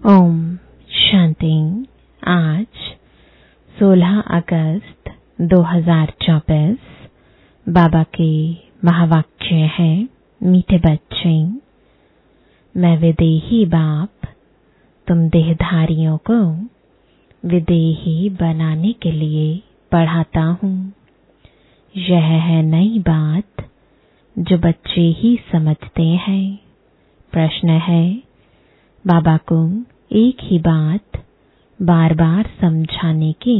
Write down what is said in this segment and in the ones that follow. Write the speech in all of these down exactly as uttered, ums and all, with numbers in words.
ओम शांति। आज सोलह अगस्त दो हज़ार चौबीस। बाबा के महावाक्य है, मीठे बच्चे, मैं विदेही बाप तुम देहधारियों को विदेही बनाने के लिए पढ़ाता हूँ। यह है नई बात जो बच्चे ही समझते हैं। प्रश्न है, बाबा को एक ही बात बार बार समझाने की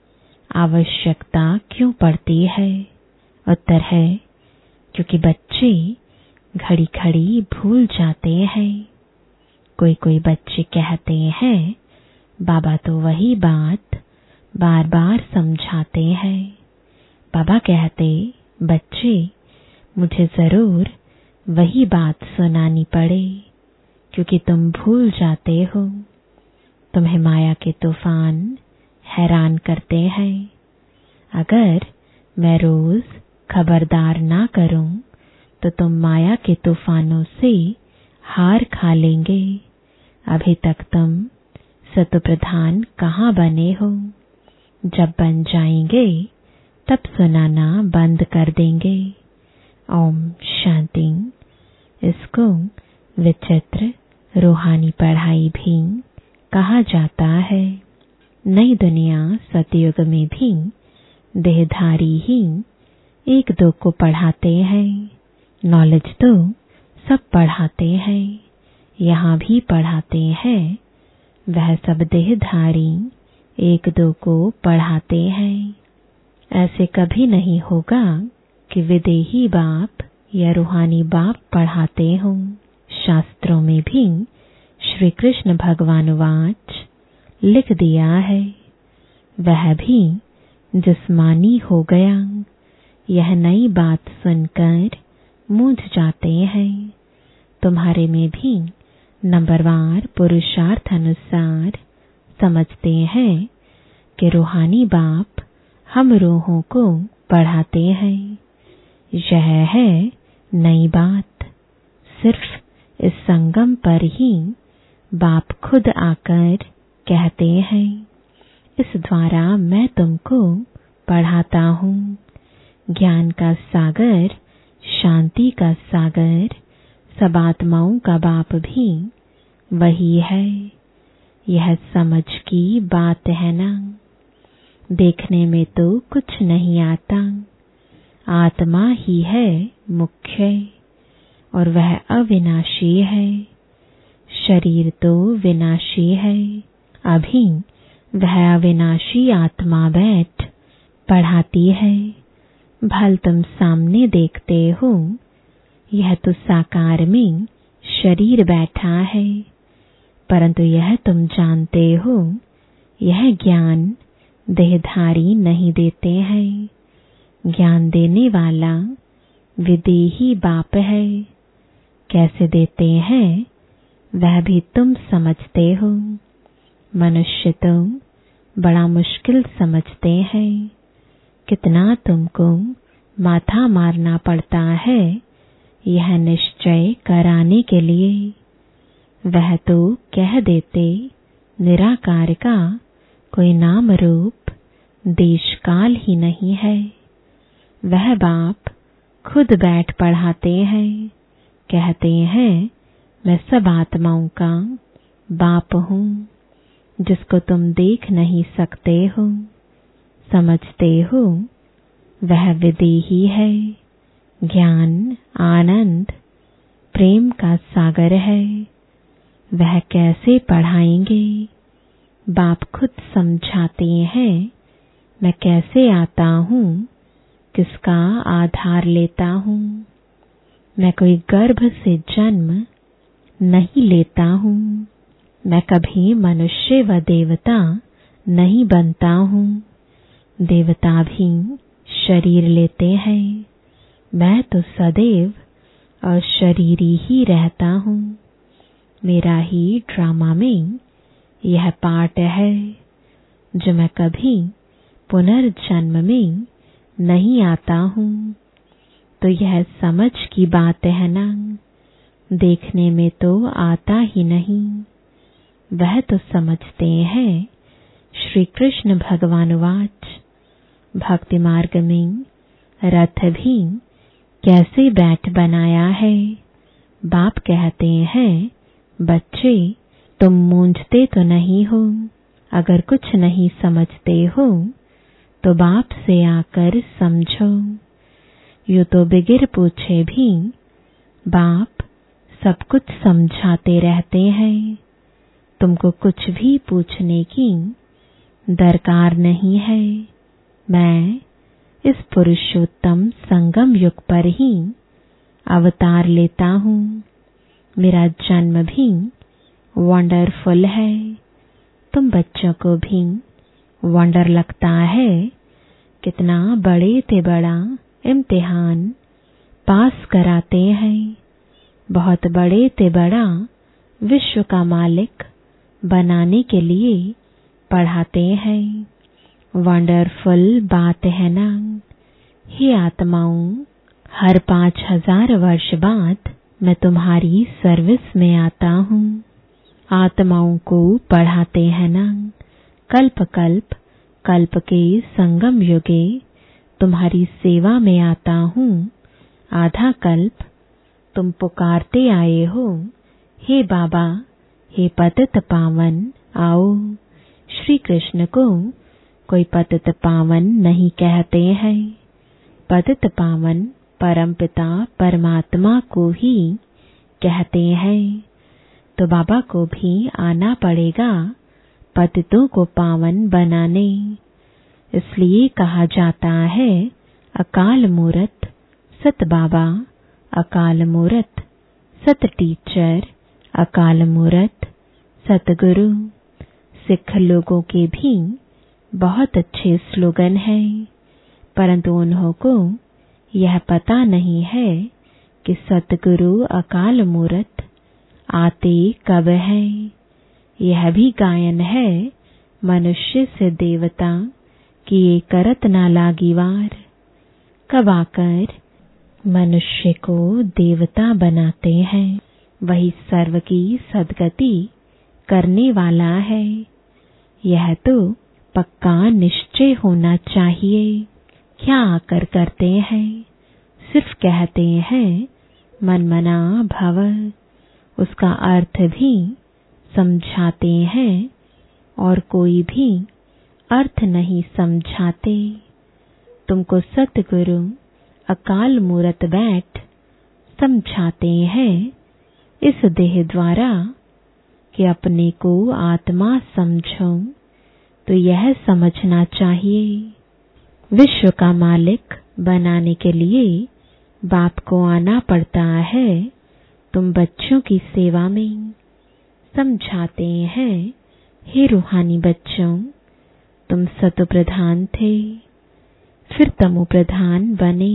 आवश्यकता क्यों पड़ती है? उत्तर है, क्योंकि बच्चे घड़ी घड़ी भूल जाते हैं। कोई कोई बच्चे कहते हैं बाबा तो वही बात बार बार समझाते हैं। बाबा कहते, बच्चे मुझे जरूर वही बात सुनानी पड़े, क्योंकि तुम भूल जाते हो। तुम्हें माया के तूफान हैरान करते हैं। अगर मैं रोज खबरदार ना करूं तो तुम माया के तूफानों से हार खा लेंगे। अभी तक तुम सतोप्रधान कहाँ बने हो? जब बन जाएंगे तब सुनाना बंद कर देंगे। ओम शांति। इसको विचित्र रूहानी पढ़ाई भी कहा जाता है। नई दुनिया सतयुग में भी देहधारी ही एक दो को पढ़ाते हैं। नॉलेज तो सब पढ़ाते हैं, यहाँ भी पढ़ाते हैं। वह सब देहधारी एक दो को पढ़ाते हैं। ऐसे कभी नहीं होगा कि विदेही बाप या रूहानी बाप पढ़ाते हों। शास्त्रों में भी श्री कृष्ण भगवान वाच लिख दिया है, वह भी जिस्मानी हो गया। यह नई बात सुनकर मूझ जाते हैं। तुम्हारे में भी नंबरवार पुरुषार्थ अनुसार समझते हैं कि रूहानी बाप हम रूहों को पढ़ाते हैं। यह है नई बात। सिर्फ इस संगम पर ही बाप खुद आकर कहते हैं, इस द्वारा मैं तुमको पढ़ाता हूँ। ज्ञान का सागर, शांति का सागर, सब आत्माओं का बाप भी वही है। यह समझ की बात है ना। देखने में तो कुछ नहीं आता, आत्मा ही है मुख्य, और वह अविनाशी है। शरीर तो विनाशी है। अभी वह अविनाशी आत्मा बैठ पढ़ाती है। भल तुम सामने देखते हो, यह तो साकार में शरीर बैठा है, परंतु यह तुम जानते हो, यह ज्ञान देहधारी नहीं देते हैं। ज्ञान देने वाला विदेही बाप है। कैसे देते हैं वह भी तुम समझते हो। मनुष्य तो बड़ा मुश्किल समझते हैं। कितना तुमको माथा मारना पड़ता है यह निश्चय कराने के लिए। वह तो कह देते निराकार का कोई नाम रूप देश काल ही नहीं है। वह बाप खुद बैठ पढ़ाते हैं। कहते हैं, मैं सब आत्माओं का बाप हूँ, जिसको तुम देख नहीं सकते हो। समझते हो वह विदेही है। ज्ञान, आनंद, प्रेम का सागर है। वह कैसे पढ़ाएंगे? बाप खुद समझाते हैं, मैं कैसे आता हूँ, किसका आधार लेता हूँ। मैं कोई गर्भ से जन्म नहीं लेता हूँ। मैं कभी मनुष्य व देवता नहीं बनता हूँ। देवता भी शरीर लेते हैं। मैं तो सदैव अशरीरी ही रहता हूँ। मेरा ही ड्रामा में यह पार्ट है जो मैं कभी पुनर्जन्म में नहीं आता हूँ। तो यह समझ की बात है ना। देखने में तो आता ही नहीं। वह तो समझते हैं। श्री कृष्ण भगवान वाच, भक्ति मार्ग में रथ भी कैसे बैठ बनाया है। बाप कहते हैं, बच्चे तुम मूंझते तो नहीं हो। अगर कुछ नहीं समझते हो तो बाप से आकर समझो। यूं तो बिगिर पूछे भी बाप सब कुछ समझाते रहते हैं। तुमको कुछ भी पूछने की दरकार नहीं है। मैं इस पुरुषोत्तम संगम युग पर ही अवतार लेता हूँ। मेरा जन्म भी वंडरफुल है। तुम बच्चों को भी वंडर लगता है। कितना बड़े ते बड़ा इम्तिहान पास कराते हैं। बहुत बड़े ते बड़ा विश्व का मालिक बनाने के लिए पढ़ाते हैं। वंडरफुल बात है ना। हे आत्माओं, हर पांच हजार वर्ष बाद मैं तुम्हारी सर्विस में आता हूँ। आत्माओं को पढ़ाते हैं ना। कल्प कल्प कल्प के संगम युगे तुम्हारी सेवा में आता हूँ। आधा कल्प तुम पुकारते आए हो, हे बाबा, हे पतित पावन आओ। श्री कृष्ण को कोई पतित पावन नहीं कहते हैं। पतित पावन परमपिता परमात्मा को ही कहते हैं। तो बाबा को भी आना पड़ेगा पतितों को पावन बनाने। इसलिए कहा जाता है, अकाल मूरत सत बाबा, अकाल मूरत सत टीचर, अकाल मूरत सतगुरु। सिख लोगों के भी बहुत अच्छे स्लोगन हैं, परंतु उन्हों को यह पता नहीं है कि सतगुरु अकाल मूरत आते कब हैं। यह भी गायन है, मनुष्य से देवता किए करत ना लागी वार। कब आकर मनुष्य को देवता बनाते हैं, वही सर्व की सद्गति करने वाला है। यह तो पक्का निश्चय होना चाहिए। क्या आकर करते हैं, सिर्फ कहते हैं मनमना भव। उसका अर्थ भी समझाते हैं और कोई भी अर्थ नहीं समझाते। तुमको सतगुरु अकाल मूरत बैठ समझाते हैं इस देह द्वारा कि अपने को आत्मा समझो। तो यह समझना चाहिए, विश्व का मालिक बनाने के लिए बाप को आना पड़ता है। तुम बच्चों की सेवा में समझाते हैं, हे रूहानी बच्चों, तुम सतो प्रधान थे, फिर तमो प्रधान बने।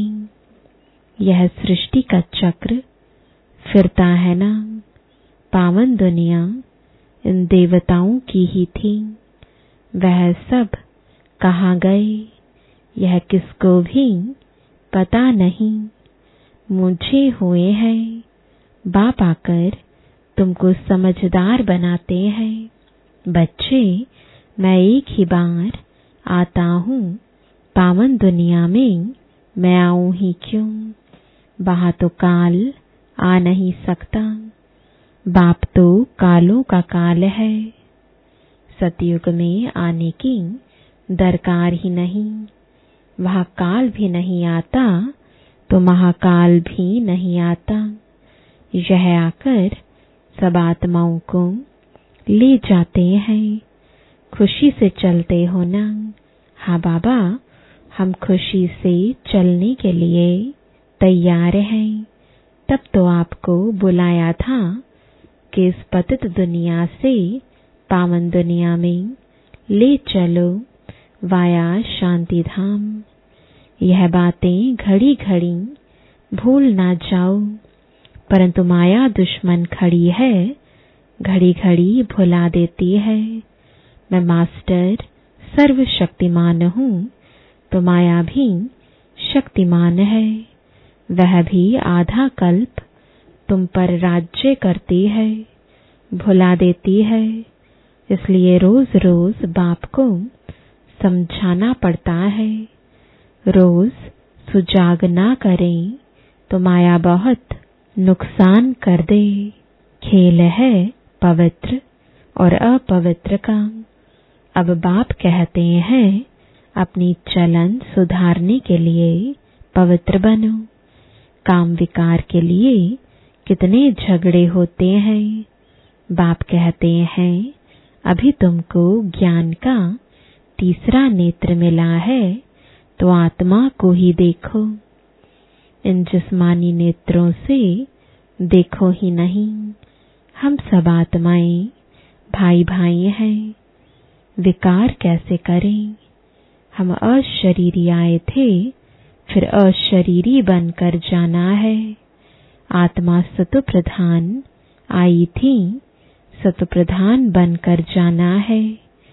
यह सृष्टि का चक्र फिरता है ना। पावन दुनिया इन देवताओं की ही थी, वह सब कहाँ गए यह किसको भी पता नहीं। मुझे हुए हैं, बाप आकर तुमको समझदार बनाते हैं। बच्चे, मैं एक ही बार आता हूँ, पावन दुनिया में मैं आऊँ ही क्यों। वहाँ तो काल आ नहीं सकता। बाप तो कालों का काल है। सतयुग में आने की दरकार ही नहीं। वहाँ काल भी नहीं आता तो महाकाल भी नहीं आता। यह आकर सब आत्माओं को ले जाते हैं। खुशी से चलते हो ना। हाँ बाबा, हम खुशी से चलने के लिए तैयार हैं। तब तो आपको बुलाया था कि इस पतित दुनिया से पावन दुनिया में ले चलो वाया शांति धाम। यह बातें घड़ी घड़ी भूल ना जाओ, परंतु माया दुश्मन खड़ी है, घड़ी घड़ी भुला देती है। मैं मास्टर सर्वशक्तिमान हूँ, तो माया भी शक्तिमान है। वह भी आधा कल्प तुम पर राज्य करती है, भुला देती है। इसलिए रोज रोज बाप को समझाना पड़ता है। रोज सुजाग ना करें तो माया बहुत नुकसान कर दे। खेल है पवित्र और अपवित्र का। अब बाप कहते हैं अपनी चलन सुधारने के लिए पवित्र बनो। काम विकार के लिए कितने झगड़े होते हैं। बाप कहते हैं अभी तुमको ज्ञान का तीसरा नेत्र मिला है तो आत्मा को ही देखो। इन जिस्मानी नेत्रों से देखो ही नहीं। हम सब आत्माएं भाई भाई हैं। विकार कैसे करें? हम अशरीरी आए थे, फिर अशरीरी बनकर जाना है। आत्मा सत्व प्रधान आई थी, सत्व प्रधान बनकर जाना है।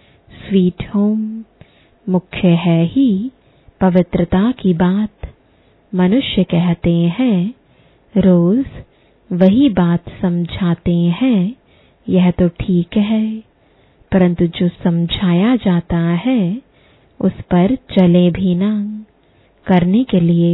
स्वीट होम मुख्य है ही पवित्रता की बात। मनुष्य कहते हैं रोज वही बात समझाते हैं, यह तो ठीक है, परंतु जो समझाया जाता है उस पर चले भी ना। करने के लिए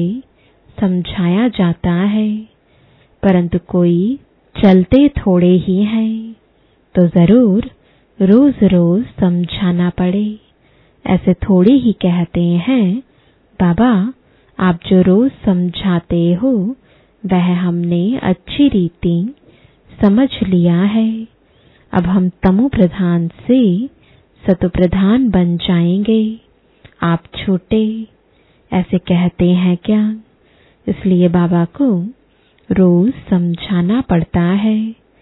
समझाया जाता है, परंतु कोई चलते थोड़े ही हैं, तो जरूर रोज रोज समझाना पड़े। ऐसे थोड़े ही कहते हैं बाबा आप जो रोज समझाते हो वह हमने अच्छी रीति समझ लिया है। अब हम तमो प्रधान से सतो प्रधान बन जाएंगे। आप छोटे ऐसे कहते हैं क्या? इसलिए बाबा को रोज समझाना पड़ता है।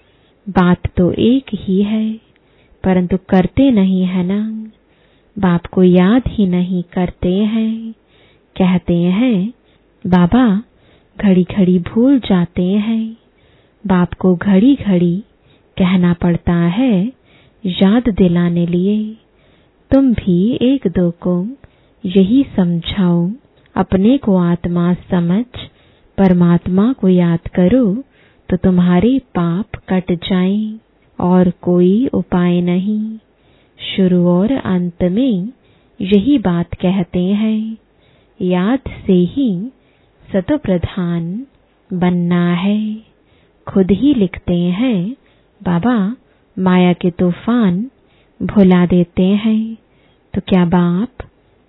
बात तो एक ही है, परंतु करते नहीं है ना। बाप को याद ही नहीं करते हैं। कहते हैं बाबा घड़ी घड़ी भूल जाते हैं। बाप को घड़ी घड़ी कहना पड़ता है याद दिलाने लिए। तुम भी एक दो को यही समझाओ, अपने को आत्मा समझ परमात्मा को याद करो तो तुम्हारे पाप कट जाएं, और कोई उपाय नहीं। शुरू और अंत में यही बात कहते हैं, याद से ही सतो प्रधान बनना है। खुद ही लिखते हैं बाबा माया के तूफान भुला देते हैं, तो क्या बाप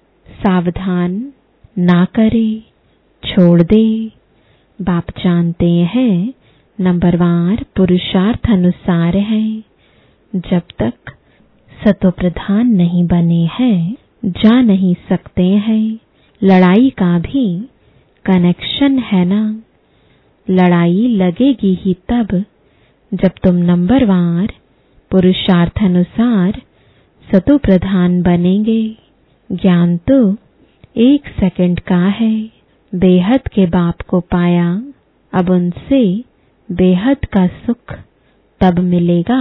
सावधान ना करे, छोड़ दे। बाप जानते हैं नंबरवार पुरुषार्थ अनुसार है। जब तक सतो प्रधान नहीं बने हैं जा नहीं सकते हैं। लड़ाई का भी कनेक्शन है ना। लड़ाई लगेगी ही तब जब तुम नंबरवार पुरुषार्थ अनुसार सतो प्रधान बनेंगे। ज्ञान तो एक सेकंड का है। बेहद के बाप को पाया, अब उनसे बेहद का सुख तब मिलेगा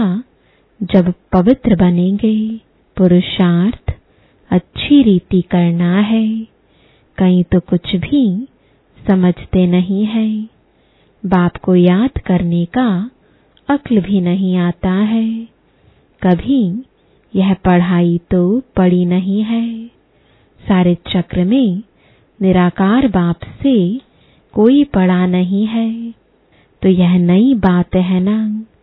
जब पवित्र बनेंगे। पुरुषार्थ अच्छी रीति करना है। कहीं तो कुछ भी समझते नहीं है। बाप को याद करने का अक्ल भी नहीं आता है। कभी यह पढ़ाई तो पढ़ी नहीं है। सारे चक्र में निराकार बाप से कोई पढ़ा नहीं है, तो यह नई बात है ना।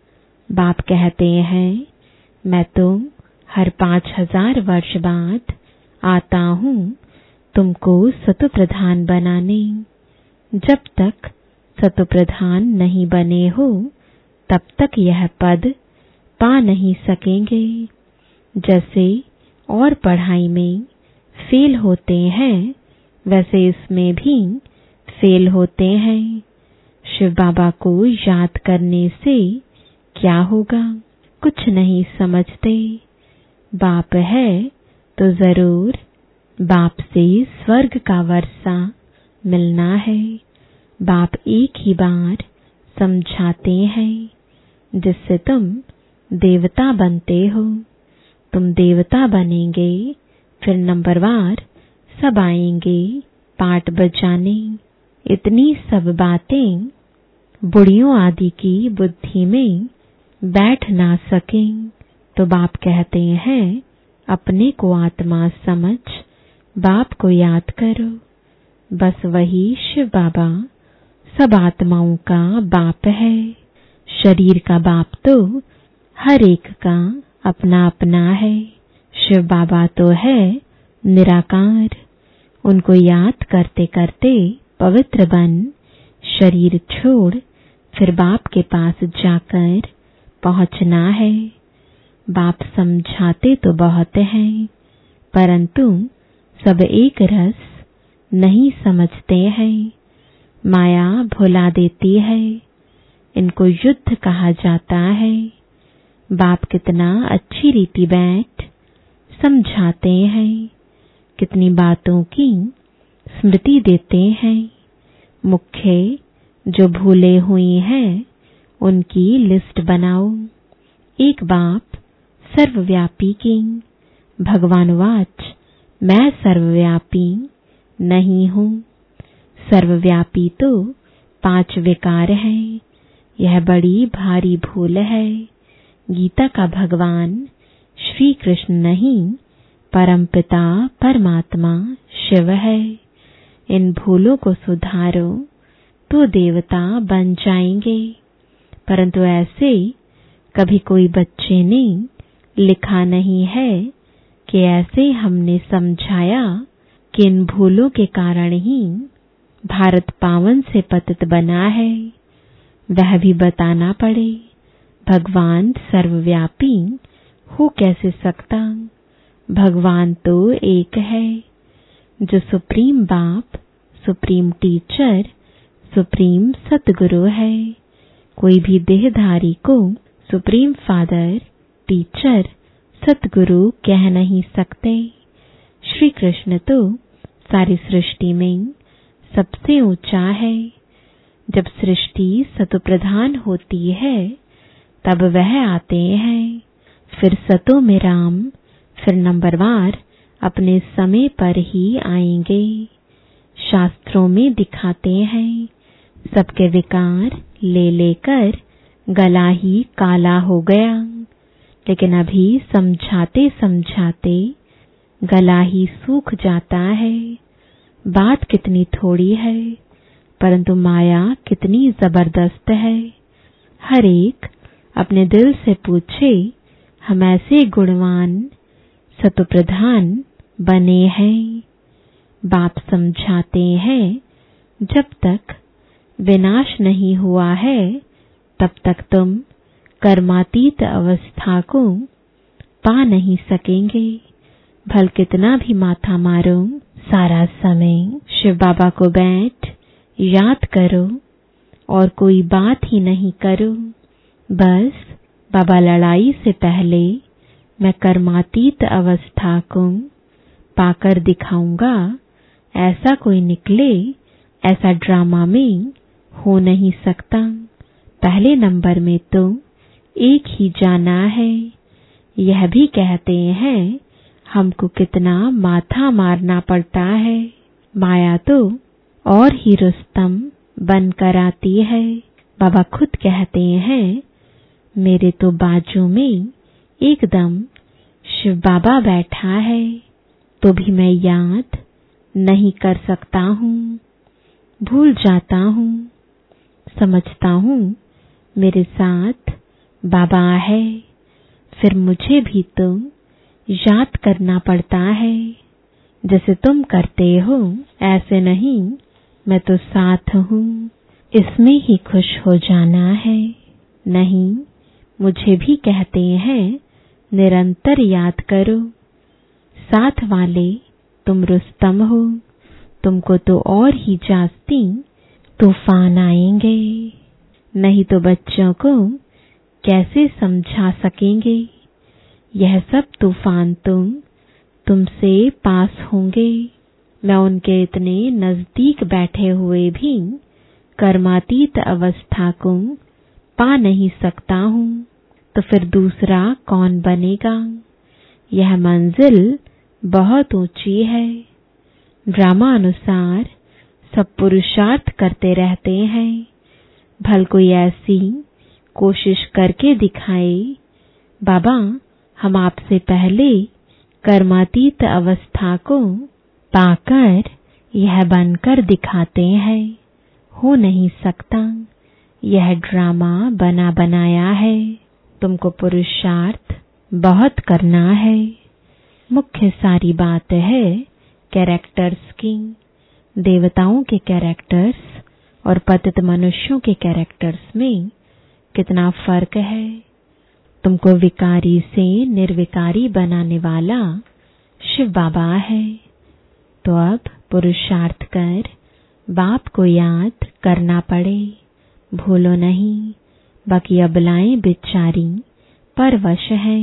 बाप कहते हैं मैं तो हर पांच हजार वर्ष बाद आता हूँ तुमको सतो प्रधान बनाने। जब तक सतो प्रधान नहीं बने हो तब तक यह पद पा नहीं सकेंगे। जैसे और पढ़ाई में फेल होते हैं वैसे इसमें भी फेल होते हैं। शिव बाबा को याद करने से क्या होगा? कुछ नहीं समझते। बाप है तो जरूर बाप से स्वर्ग का वर्षा मिलना है। बाप एक ही बार समझाते हैं जिससे तुम देवता बनते हो। तुम देवता बनेंगे, फिर नंबरवार सब आएंगे पाठ बजाने। इतनी सब बातें बुढ़ियों आदि की बुद्धि में बैठ ना सकें, तो बाप कहते हैं, अपने को आत्मा समझ बाप को याद करो। बस वही शिव बाबा सब आत्माओं का बाप है। शरीर का बाप तो हर एक का अपना अपना है। शिव बाबा तो है निराकार। उनको याद करते करते पवित्र बन शरीर छोड़ फिर बाप के पास जाकर पहुंचना है। बाप समझाते तो बहुत हैं, परंतु सब एक रस नहीं समझते हैं। माया भुला देती है। इनको युद्ध कहा जाता है। बाप कितना अच्छी रीति बैठ समझाते हैं, कितनी बातों की स्मृति देते हैं। मुख्य जो भूले हुई हैं उनकी लिस्ट बनाओ। एक बाप सर्वव्यापी की। भगवान वाच, मैं सर्वव्यापी नहीं हूँ। सर्वव्यापी तो पांच विकार हैं। यह बड़ी भारी भूल है। गीता का भगवान श्री कृष्ण नहीं, परमपिता परमात्मा शिव है। इन भूलों को सुधारो तो देवता बन जाएंगे। परंतु ऐसे कभी कोई बच्चे ने लिखा नहीं है कि ऐसे हमने समझाया कि इन भूलों के कारण ही भारत पावन से पतित बना है। वह भी बताना पड़े। भगवान सर्वव्यापी हो कैसे सकता? भगवान तो एक है। जो सुप्रीम बाप, सुप्रीम टीचर, सुप्रीम सतगुरु है। कोई भी देहधारी को सुप्रीम फादर, टीचर, सतगुरु कह नहीं सकते। श्री कृष्ण तो सारी सृष्टि में सबसे ऊंचा है। जब सृष्टि सतोप्रधान होती है तब वह आते हैं। फिर सतों में राम, फिर नंबरवार अपने समय पर ही आएंगे। शास्त्रों में दिखाते हैं सबके विकार ले लेकर गला ही काला हो गया। लेकिन अभी समझाते समझाते गला ही सूख जाता है। बात कितनी थोड़ी है, परंतु माया कितनी जबरदस्त है। हर एक अपने दिल से पूछे, हम ऐसे गुणवान सतोप्रधान बने हैं। बाप समझाते हैं, जब तक विनाश नहीं हुआ है तब तक तुम कर्मातीत अवस्था को पा नहीं सकेंगे। भल कितना भी माथा मारो, सारा समय शिव बाबा को बैठ याद करो और कोई बात ही नहीं करो। बस बाबा लड़ाई से पहले मैं कर्मातीत अवस्था को पाकर दिखाऊंगा। ऐसा कोई निकले, ऐसा ड्रामा में हो नहीं सकता। पहले नंबर में तो एक ही जाना है। यह भी कहते हैं हमको कितना माथा मारना पड़ता है। माया तो और ही रुस्तम बनकर आती है। बाबा खुद कहते हैं, मेरे तो बाजू में एकदम शिव बाबा बैठा है, तो भी मैं याद नहीं कर सकता हूँ। भूल जाता हूँ। समझता हूँ मेरे साथ बाबा है। फिर मुझे भी तो याद करना पड़ता है। जैसे तुम करते हो ऐसे नहीं, मैं तो साथ हूँ। इसमें ही खुश हो जाना है। नहीं, मुझे भी कहते हैं निरंतर याद करो। साथ वाले तुम रुस्तम हो। तुमको तो और ही जास्ती तूफान आएंगे। नहीं तो बच्चों को कैसे समझा सकेंगे। यह सब तूफान तुम तुमसे पास होंगे। मैं उनके इतने नजदीक बैठे हुए भी कर्मातीत अवस्था को पा नहीं सकता हूँ, तो फिर दूसरा कौन बनेगा। यह मंजिल बहुत ऊंची है। ड्रामा अनुसार सब पुरुषार्थ करते रहते हैं। भल कोई ऐसी कोशिश करके दिखाए, बाबा हम आपसे पहले कर्मातीत अवस्था को पाकर यह बनकर दिखाते हैं। हो नहीं सकता, यह ड्रामा बना बनाया है। तुमको पुरुषार्थ बहुत करना है। मुख्य सारी बात है कैरेक्टर्स की। देवताओं के कैरेक्टर्स और पतित मनुष्यों के कैरेक्टर्स में कितना फर्क है। तुमको विकारी से निर्विकारी बनाने वाला शिव बाबा है। तो अब पुरुषार्थ कर बाप को याद करना पड़े। भूलो नहीं, बाकी अबलाएं बेचारी पर वश है,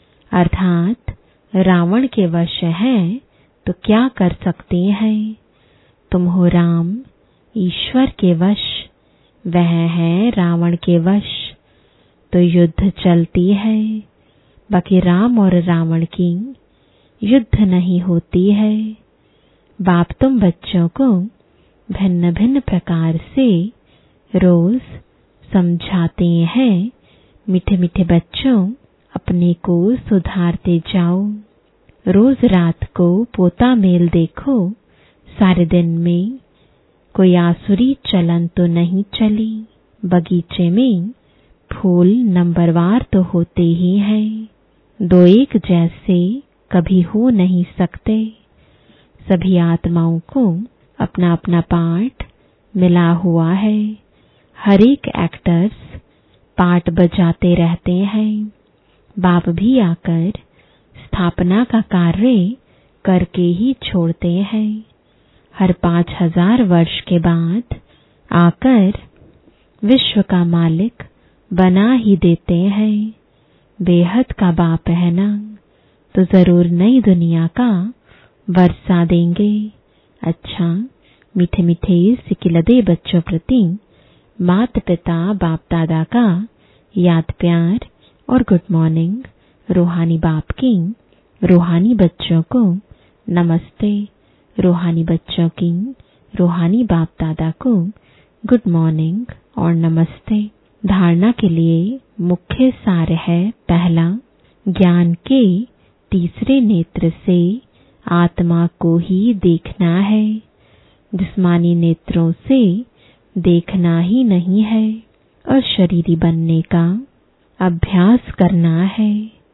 अर्थात रावण के वश है तो क्या कर सकते हैं। तुम हो राम, ईश्वर के वश, वह है रावण के वश। तो युद्ध चलती है, बाकी राम और रावण की युद्ध नहीं होती है। बाप तुम बच्चों को भिन्न भिन्न प्रकार से रोज समझाते हैं। मीठे मीठे बच्चों, अपने को सुधारते जाओ। रोज रात को पोता मेल देखो, सारे दिन में कोई आसुरी चलन तो नहीं चली। बगीचे में फूल नंबरवार तो होते ही हैं, दो एक जैसे कभी हो नहीं सकते। सभी आत्माओं को अपना अपना पार्ट मिला हुआ है। हर एक एक्टर्स पार्ट बजाते रहते हैं। बाप भी आकर स्थापना का कार्य करके ही छोड़ते हैं। हर पांच हजार वर्ष के बाद आकर विश्व का मालिक बना ही देते हैं। बेहद का बाप है ना, तो जरूर नई दुनिया का वर्षा देंगे। अच्छा, मीठे मीठे सिकिलदे बच्चों प्रति माता पिता बाप दादा का याद प्यार और गुड मॉर्निंग। रूहानी बाप की रूहानी बच्चों को नमस्ते। रूहानी बच्चों की रूहानी बाप दादा को गुड मॉर्निंग और नमस्ते। धारणा के लिए मुख्य सार है, पहला, ज्ञान के तीसरे नेत्र से आत्मा को ही देखना है। जिस्मानी नेत्रों से देखना ही नहीं है और शरीरी बनने का अभ्यास करना है।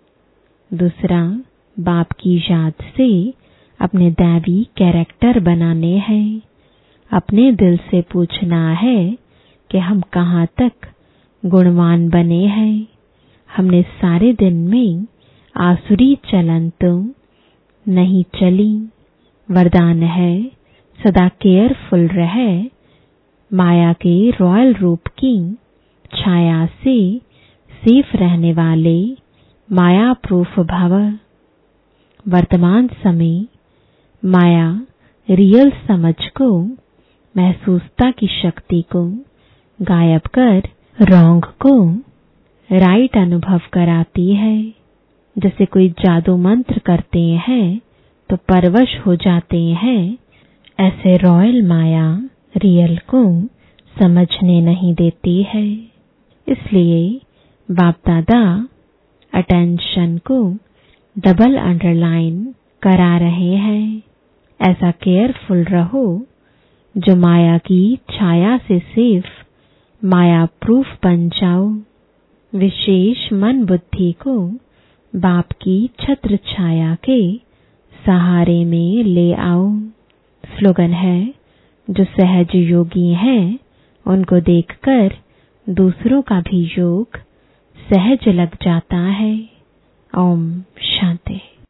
दूसरा, बाप की याद से अपने दैवी कैरेक्टर बनाने हैं। अपने दिल से पूछना है कि हम कहाँ तक गुणवान बने हैं। हमने सारे दिन में आसुरी चलन तो नहीं चली। वरदान है, सदा केयरफुल रहे, माया के रॉयल रूप की छाया से सेफ रहने वाले माया प्रूफ भव। वर्तमान समय माया रियल समझ को, महसूसता की शक्ति को गायब कर रॉन्ग को राइट अनुभव कराती है। जैसे कोई जादू मंत्र करते हैं तो परवश हो जाते हैं, ऐसे रॉयल माया रियल को समझने नहीं देती है। इसलिए बाप दादा अटेंशन को डबल अंडरलाइन करा रहे हैं। ऐसा केयरफुल रहो जो माया की छाया से सेफ माया प्रूफ बन जाओ। विशेष मन बुद्धि को बाप की छत्र छाया के सहारे में ले आओ। स्लोगन है, जो सहज योगी हैं उनको देखकर दूसरों का भी योग सहज लग जाता है। ओम शांति।